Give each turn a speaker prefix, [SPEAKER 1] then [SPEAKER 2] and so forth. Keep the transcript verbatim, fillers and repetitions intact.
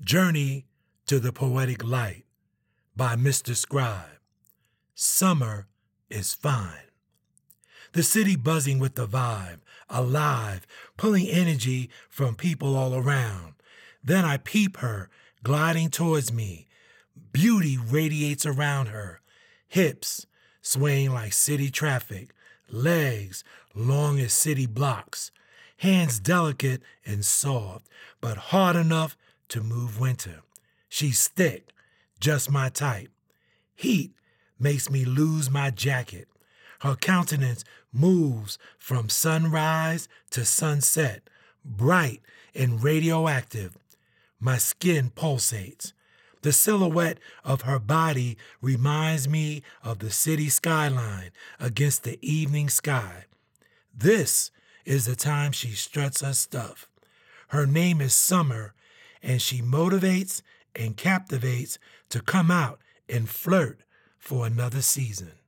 [SPEAKER 1] Journey to the Poetic Light by Mister Scribe. Summer is fine. The city buzzing with the vibe, alive, pulling energy from people all around. Then I peep her, gliding towards me. Beauty radiates around her. Hips swaying like city traffic. Legs long as city blocks. Hands delicate and soft, but hard enough to move winter. She's thick, just my type. Heat makes me lose my jacket. Her countenance moves from sunrise to sunset, bright and radioactive. My skin pulsates. The silhouette of her body reminds me of the city skyline against the evening sky. This is the time she struts her stuff. Her name is Summer, and she motivates and captivates to come out and flirt for another season.